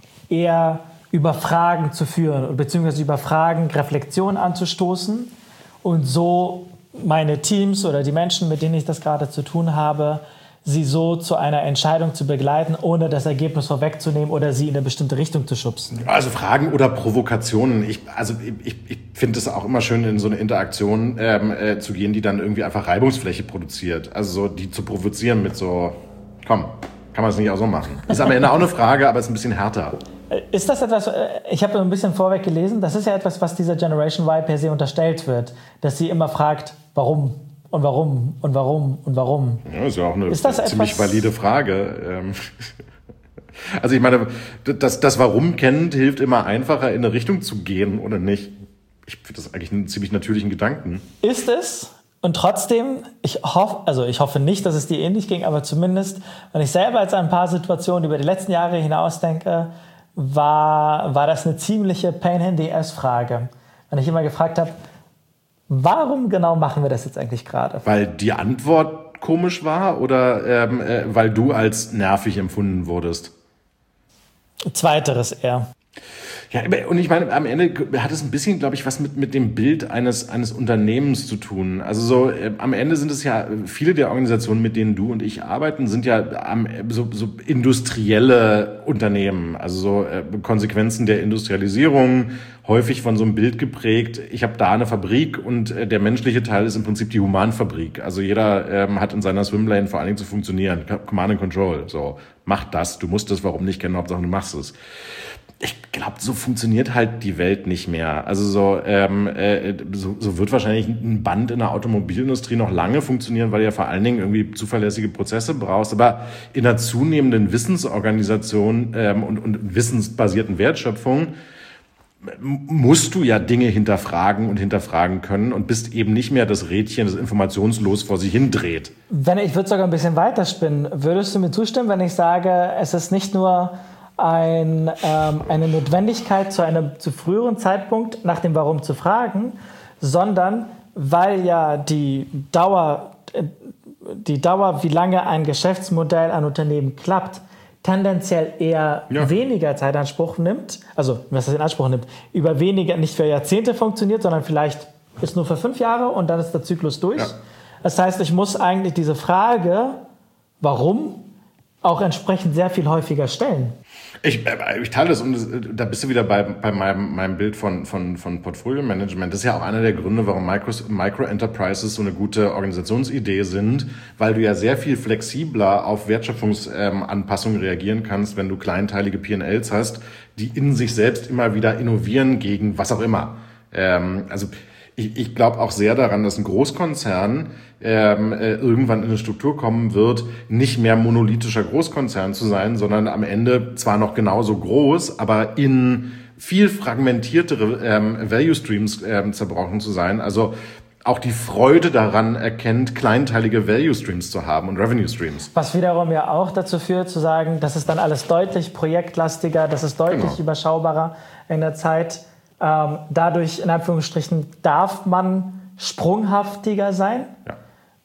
eher über Fragen zu führen, beziehungsweise über Fragen Reflexion anzustoßen und so meine Teams oder die Menschen, mit denen ich das gerade zu tun habe, sie so zu einer Entscheidung zu begleiten, ohne das Ergebnis vorwegzunehmen oder sie in eine bestimmte Richtung zu schubsen. Also Fragen oder Provokationen. Ich, also ich, ich finde es auch immer schön, in so eine Interaktion ähm, äh, zu gehen, die dann irgendwie einfach Reibungsfläche produziert. Also so die zu provozieren mit so, komm, kann man es nicht auch so machen. Ist am Ende auch eine Frage, aber ist ein bisschen härter. Ist das etwas, ich habe ein bisschen vorweg gelesen, das ist ja etwas, was dieser Generation Y per se unterstellt wird, dass sie immer fragt, warum und warum und warum und warum. Ja, ist ja auch eine ist das ziemlich etwas valide Frage. Also ich meine, das, das Warum kennt, hilft immer einfacher in eine Richtung zu gehen oder nicht. Ich finde das eigentlich einen ziemlich natürlichen Gedanken. Ist es? Und trotzdem, ich hoffe, also ich hoffe nicht, dass es dir ähnlich ging, aber zumindest, wenn ich selber jetzt an ein paar Situationen über die letzten Jahre hinaus denke, war, war das eine ziemliche Pain-in-the-Ass-Frage. Wenn ich immer gefragt habe, warum genau machen wir das jetzt eigentlich gerade? Weil die Antwort komisch war oder ähm, äh, weil du als nervig empfunden wurdest? Zweiteres eher. Ja, und ich meine, am Ende hat es ein bisschen, glaube ich, was mit, mit dem Bild eines, eines Unternehmens zu tun. Also so, äh, am Ende sind es ja, viele der Organisationen, mit denen du und ich arbeiten, sind ja ähm, so, so industrielle Unternehmen. Also so äh, Konsequenzen der Industrialisierung, häufig von so einem Bild geprägt. Ich habe da eine Fabrik und äh, der menschliche Teil ist im Prinzip die Humanfabrik. Also jeder ähm, hat in seiner Swimlane vor allen Dingen zu funktionieren. Command and Control. So, mach das, du musst das, warum nicht kennen, Hauptsache du machst es. Ich glaube, so funktioniert halt die Welt nicht mehr. Also so, ähm, äh, so, so wird wahrscheinlich ein Band in der Automobilindustrie noch lange funktionieren, weil du ja vor allen Dingen irgendwie zuverlässige Prozesse brauchst. Aber in einer zunehmenden Wissensorganisation ähm, und, und wissensbasierten Wertschöpfung musst du ja Dinge hinterfragen und hinterfragen können und bist eben nicht mehr das Rädchen, das informationslos vor sich hindreht. Wenn ich würde sogar ein bisschen weiterspinnen, würdest du mir zustimmen, wenn ich sage, es ist nicht nur ein, ähm, eine Notwendigkeit, zu einem zu früheren Zeitpunkt nach dem Warum zu fragen, sondern weil ja die Dauer, die Dauer, wie lange ein Geschäftsmodell, ein Unternehmen klappt, tendenziell eher ja. weniger Zeit in Anspruch nimmt, also was das in Anspruch nimmt, über weniger, nicht für Jahrzehnte funktioniert, sondern vielleicht ist nur für fünf Jahre und dann ist der Zyklus durch. Ja. Das heißt, ich muss eigentlich diese Frage, warum, auch entsprechend sehr viel häufiger stellen. Ich, ich teile das und da bist du wieder bei, bei meinem, meinem Bild von, von, von Portfolio-Management. Das ist ja auch einer der Gründe, warum Micro, Micro-Enterprises so eine gute Organisationsidee sind, weil du ja sehr viel flexibler auf Wertschöpfungsanpassungen reagieren kannst, wenn du kleinteilige P und Ls hast, die in sich selbst immer wieder innovieren gegen was auch immer. Ähm, also Ich, ich glaube auch sehr daran, dass ein Großkonzern ähm, äh, irgendwann in eine Struktur kommen wird, nicht mehr monolithischer Großkonzern zu sein, sondern am Ende zwar noch genauso groß, aber in viel fragmentiertere ähm, Value Streams ähm, zerbrochen zu sein. Also auch die Freude daran erkennt, kleinteilige Value Streams zu haben und Revenue Streams. Was wiederum ja auch dazu führt, zu sagen, das ist dann alles deutlich projektlastiger, das ist deutlich genau. überschaubarer in der Zeit. Ähm, dadurch, in Anführungsstrichen, darf man sprunghaftiger sein, ja.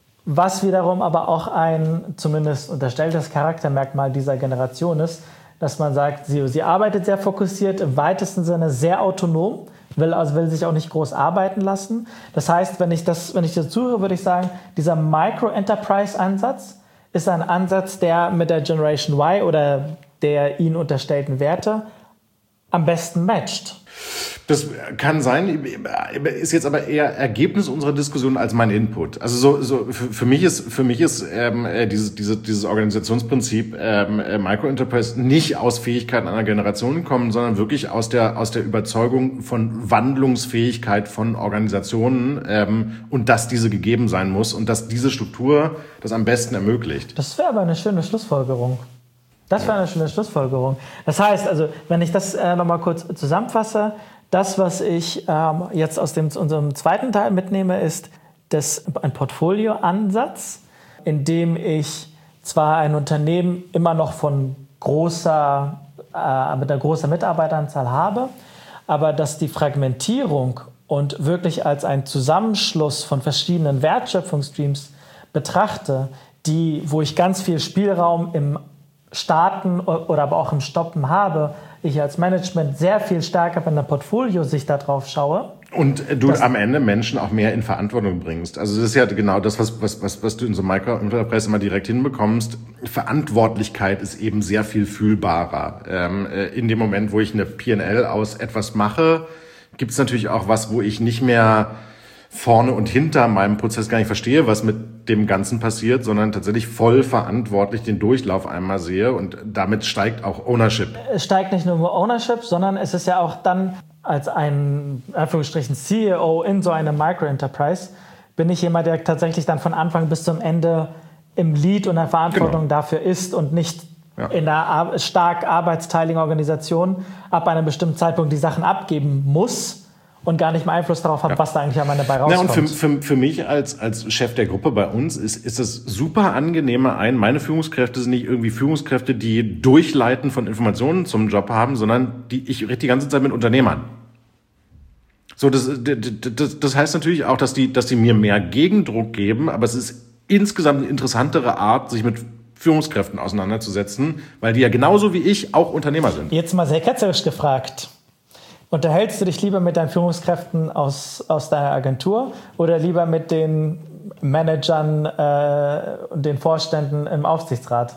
was wiederum aber auch ein zumindest unterstelltes Charaktermerkmal dieser Generation ist, dass man sagt, sie, sie arbeitet sehr fokussiert, im weitesten Sinne sehr autonom, will, also will sich auch nicht groß arbeiten lassen. Das heißt, wenn ich das, wenn ich das zuhöre, würde ich sagen, dieser Micro-Enterprise-Ansatz ist ein Ansatz, der mit der Generation Y oder der ihnen unterstellten Werte am besten matcht. Das kann sein, ist jetzt aber eher Ergebnis unserer Diskussion als mein Input. Also so, so für, für mich ist für mich ist ähm, dieses dieses dieses Organisationsprinzip ähm, Micro-Enterprise nicht aus Fähigkeiten einer Generation kommen, sondern wirklich aus der aus der Überzeugung von Wandlungsfähigkeit von Organisationen ähm, und dass diese gegeben sein muss und dass diese Struktur das am besten ermöglicht. Das wäre aber eine schöne Schlussfolgerung. Das wäre eine schöne Schlussfolgerung. Das heißt, also, wenn ich das äh, nochmal kurz zusammenfasse, das, was ich ähm, jetzt aus dem, unserem zweiten Teil mitnehme, ist das, ein Portfolioansatz, in dem ich zwar ein Unternehmen immer noch von großer, äh, mit einer großen Mitarbeiteranzahl habe, aber dass die Fragmentierung und wirklich als ein Zusammenschluss von verschiedenen Wertschöpfungsstreams betrachte, die, wo ich ganz viel Spielraum im Starten oder aber auch im Stoppen habe, ich als Management sehr viel stärker bei einer Portfolio-Sicht darauf schaue. Und du am Ende Menschen auch mehr in Verantwortung bringst. Also das ist ja genau das, was, was, was, was du in so Micro-Enterprise immer direkt hinbekommst. Verantwortlichkeit ist eben sehr viel fühlbarer. Ähm, in dem Moment, wo ich eine P und L aus etwas mache, gibt es natürlich auch was, wo ich nicht mehr vorne und hinter meinem Prozess gar nicht verstehe, was mit dem Ganzen passiert, sondern tatsächlich voll verantwortlich den Durchlauf einmal sehe und damit steigt auch Ownership. Es steigt nicht nur Ownership, sondern es ist ja auch dann als ein, in Anführungsstrichen, C E O in so einem Micro-Enterprise, bin ich jemand, der tatsächlich dann von Anfang bis zum Ende im Lead und der Verantwortung genau. dafür ist und nicht ja. in einer stark arbeitsteiligen Organisation ab einem bestimmten Zeitpunkt die Sachen abgeben muss und gar nicht mehr Einfluss darauf habe, ja. was da eigentlich am Ende dabei rauskommt. Ja, und für, für, für mich als, als Chef der Gruppe bei uns ist, ist es super angenehmer ein, meine Führungskräfte sind nicht irgendwie Führungskräfte, die Durchleiten von Informationen zum Job haben, sondern die ich rede die ganze Zeit mit Unternehmern. So, das, das, das heißt natürlich auch, dass die, dass die mir mehr Gegendruck geben, aber es ist insgesamt eine interessantere Art, sich mit Führungskräften auseinanderzusetzen, weil die ja genauso wie ich auch Unternehmer sind. Jetzt mal sehr ketzerisch gefragt. Unterhältst du dich lieber mit deinen Führungskräften aus, aus deiner Agentur oder lieber mit den Managern äh, und den Vorständen im Aufsichtsrat?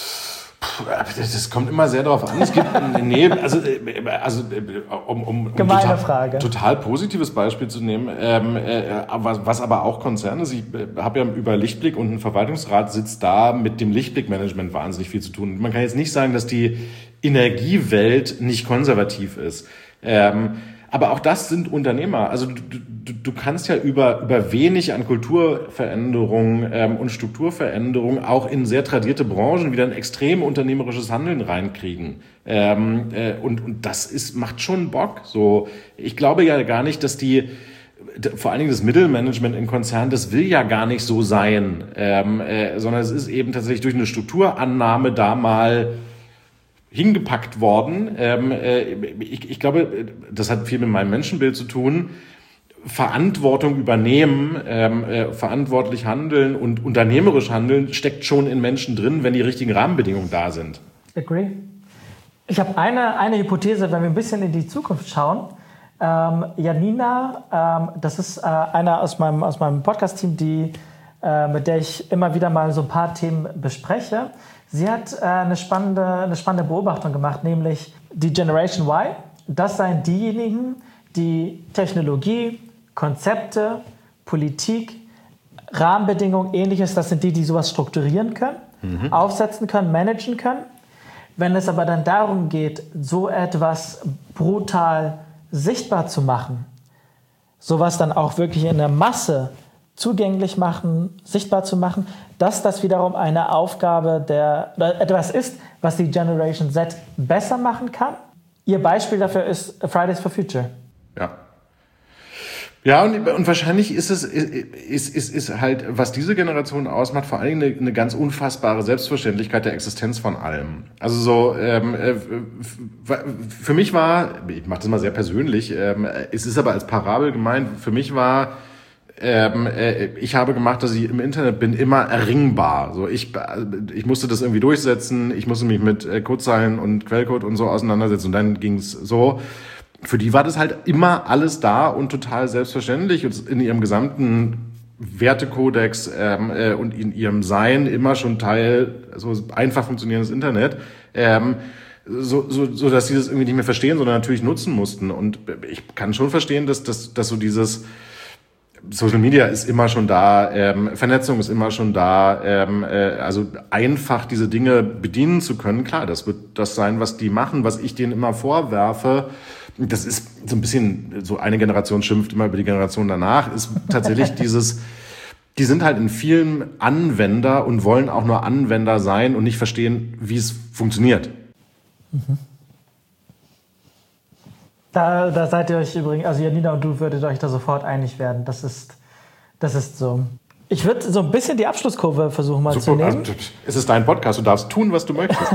Das kommt immer sehr darauf an. Es gibt, nee, also, also um, um, um Gemeine total, Frage. total positives Beispiel zu nehmen, ähm, äh, was, was aber auch Konzerne, also ich habe ja über Lichtblick und ein Verwaltungsrat sitzt da mit dem Lichtblick-Management wahnsinnig viel zu tun. Man kann jetzt nicht sagen, dass die Energiewelt nicht konservativ ist. Ähm, aber auch das sind Unternehmer. Also du, du, du kannst ja über, über wenig an Kulturveränderung ähm, und Strukturveränderung auch in sehr tradierte Branchen wieder ein extrem unternehmerisches Handeln reinkriegen. Ähm, äh, und, und das ist, macht schon Bock. So, ich glaube ja gar nicht, dass die, vor allen Dingen das Mittelmanagement in Konzernen, das will ja gar nicht so sein, ähm, äh, sondern es ist eben tatsächlich durch eine Strukturannahme da mal hingepackt worden. Ähm, äh, ich, ich glaube, das hat viel mit meinem Menschenbild zu tun. Verantwortung übernehmen, ähm, äh, verantwortlich handeln und unternehmerisch handeln steckt schon in Menschen drin, wenn die richtigen Rahmenbedingungen da sind. Agree. Ich habe eine, eine Hypothese, wenn wir ein bisschen in die Zukunft schauen. Ähm, Janina, ähm, das ist äh, einer aus meinem, aus meinem Podcast-Team, die, äh, mit der ich immer wieder mal so ein paar Themen bespreche. Sie hat äh, eine, spannende, eine spannende Beobachtung gemacht, nämlich die Generation Y. Das seien diejenigen, die Technologie, Konzepte, Politik, Rahmenbedingungen, Ähnliches, das sind die, die sowas strukturieren können, mhm. aufsetzen können, managen können. Wenn es aber dann darum geht, so etwas brutal sichtbar zu machen, sowas dann auch wirklich in der Masse zugänglich machen, sichtbar zu machen, dass das wiederum eine Aufgabe der, oder etwas ist, was die Generation Z besser machen kann. Ihr Beispiel dafür ist Fridays for Future. Ja. Ja, und, und wahrscheinlich ist es, ist, ist, ist halt, was diese Generation ausmacht, vor allen Dingen eine, eine ganz unfassbare Selbstverständlichkeit der Existenz von allem. Also so, ähm, äh, für mich war, ich mache das mal sehr persönlich, ähm, es ist aber als Parabel gemeint, für mich war, Ähm, äh, ich habe gemacht, dass ich im Internet bin, immer erringbar. So, ich, ich musste das irgendwie durchsetzen, ich musste mich mit äh, Codezeilen und Quellcode und so auseinandersetzen und dann ging's so. Für die war das halt immer alles da und total selbstverständlich und in ihrem gesamten Wertekodex ähm, äh, und in ihrem Sein immer schon Teil so einfach funktionierendes Internet. Ähm, so, so, so dass sie das irgendwie nicht mehr verstehen, sondern natürlich nutzen mussten. Und ich kann schon verstehen, dass, dass, dass so dieses Social Media ist immer schon da, ähm, Vernetzung ist immer schon da, ähm, äh, also einfach diese Dinge bedienen zu können, klar, das wird das sein, was die machen, was ich denen immer vorwerfe, das ist so ein bisschen, so eine Generation schimpft immer über die Generation danach, ist tatsächlich dieses, die sind halt in vielen Anwender und wollen auch nur Anwender sein und nicht verstehen, wie es funktioniert. Mhm. Da, da seid ihr euch übrigens, also Janina und du würdet euch da sofort einig werden. Das ist, das ist so. Ich würde so ein bisschen die Abschlusskurve versuchen mal Super, zu nehmen. Also, es ist dein Podcast, du darfst tun, was du möchtest.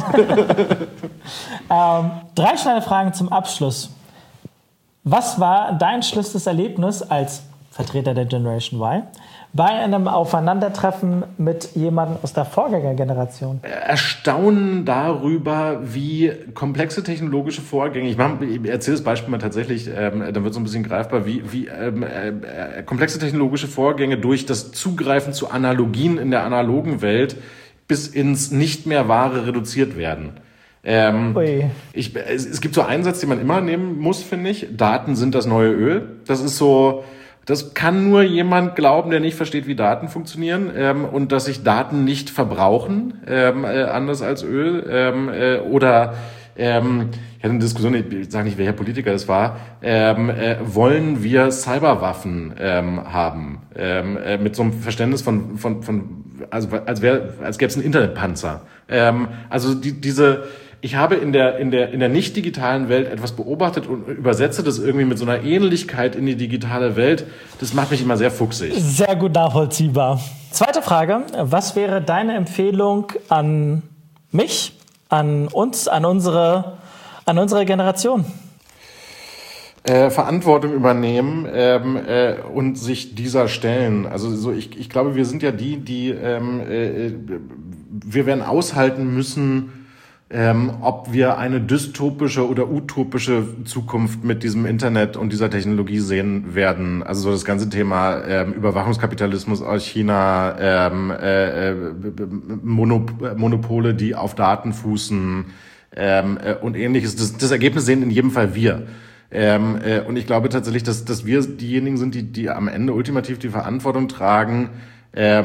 ähm, drei schnelle Fragen zum Abschluss. Was war dein schlimmstes Erlebnis als Vertreter der Generation Y bei einem Aufeinandertreffen mit jemandem aus der Vorgängergeneration? Erstaunen darüber, wie komplexe technologische Vorgänge, ich, mache, ich erzähle das Beispiel mal tatsächlich, ähm, dann wird es so ein bisschen greifbar, wie, wie ähm, äh, komplexe technologische Vorgänge durch das Zugreifen zu Analogien in der analogen Welt bis ins nicht mehr Wahre reduziert werden. Ähm, ich, es, es gibt so einen Satz, den man immer nehmen muss, finde ich. Daten sind das neue Öl. Das ist so, das kann nur jemand glauben, der nicht versteht, wie Daten funktionieren, ähm, und dass sich Daten nicht verbrauchen, ähm, äh, anders als Öl, ähm, äh, oder ähm, ich hatte eine Diskussion, ich sage nicht, welcher Politiker das war, ähm, äh, wollen wir Cyberwaffen ähm, haben, ähm, äh, mit so einem Verständnis von, von, von also als wäre, als gäbe es einen Internetpanzer. Ähm, also die, diese Ich habe in der, in der, in der nicht digitalen Welt etwas beobachtet und übersetze das irgendwie mit so einer Ähnlichkeit in die digitale Welt. Das macht mich immer sehr fuchsig. Sehr gut nachvollziehbar. Zweite Frage. Was wäre deine Empfehlung an mich, an uns, an unsere, an unsere Generation? Äh, Verantwortung übernehmen ähm, äh, und sich dieser stellen. Also so, ich, ich glaube, wir sind ja die, die ähm, äh, wir werden aushalten müssen, ähm, ob wir eine dystopische oder utopische Zukunft mit diesem Internet und dieser Technologie sehen werden. Also so das ganze Thema ähm, Überwachungskapitalismus aus China, ähm, äh, Monop- Monopole, die auf Daten fußen ähm, äh, und ähnliches. Das, das Ergebnis sehen in jedem Fall wir. Ähm, äh, und ich glaube tatsächlich, dass, dass wir diejenigen sind, die, die am Ende ultimativ die Verantwortung tragen, ähm,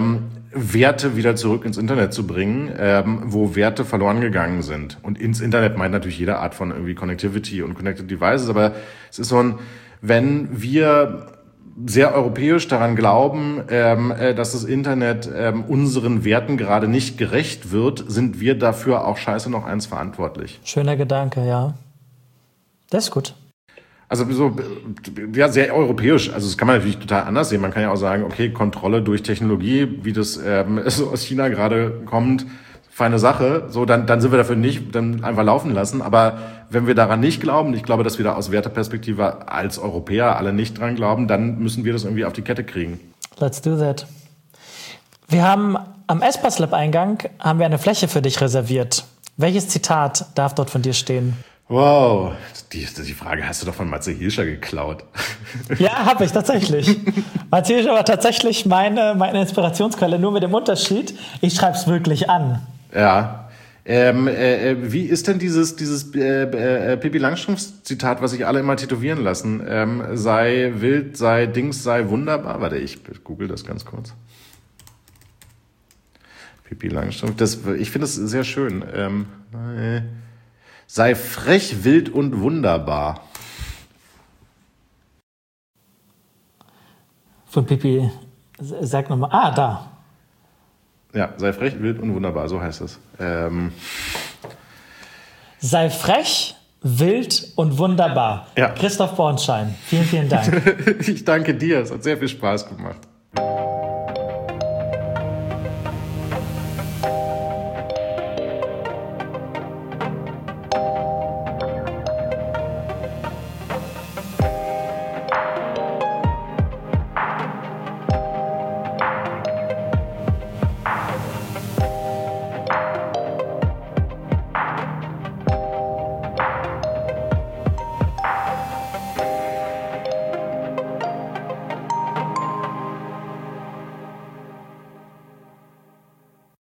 Werte wieder zurück ins Internet zu bringen, ähm, wo Werte verloren gegangen sind. Und ins Internet meint natürlich jede Art von irgendwie Connectivity und Connected Devices, aber es ist so ein, wenn wir sehr europäisch daran glauben, ähm, äh, dass das Internet ähm, unseren Werten gerade nicht gerecht wird, sind wir dafür auch scheiße noch eins verantwortlich. Schöner Gedanke, ja. Das ist gut. Also so, ja, sehr europäisch. Also das kann man natürlich total anders sehen. Man kann ja auch sagen, okay, Kontrolle durch Technologie, wie das ähm, so aus China gerade kommt, feine Sache. So, dann, dann sind wir dafür nicht, dann einfach laufen lassen. Aber wenn wir daran nicht glauben, ich glaube, dass wir da aus Werteperspektive als Europäer alle nicht dran glauben, dann müssen wir das irgendwie auf die Kette kriegen. Let's do that. Wir haben am Espas-Lab-Eingang haben wir eine Fläche für dich reserviert. Welches Zitat darf dort von dir stehen? Wow, die, die Frage hast du doch von Matze Hilscher geklaut. Ja, habe ich tatsächlich. Matze Hilscher war tatsächlich meine, meine Inspirationsquelle, nur mit dem Unterschied, ich schreibe es wirklich an. Ja, ähm, äh, wie ist denn dieses, dieses äh, äh, Pippi Langstrumpf-Zitat, was sich alle immer tätowieren lassen? Ähm, sei wild, sei Dings, sei wunderbar. Warte, ich google das ganz kurz. Pippi Langstrumpf, das, ich finde es sehr schön. Ähm, äh, Sei frech, wild und wunderbar. Von Pippi, sag nochmal. Ah, da. Ja, sei frech, wild und wunderbar, so heißt es. Ähm. Sei frech, wild und wunderbar. Ja. Christoph Bornschein, vielen, vielen Dank. Ich danke dir, es hat sehr viel Spaß gemacht.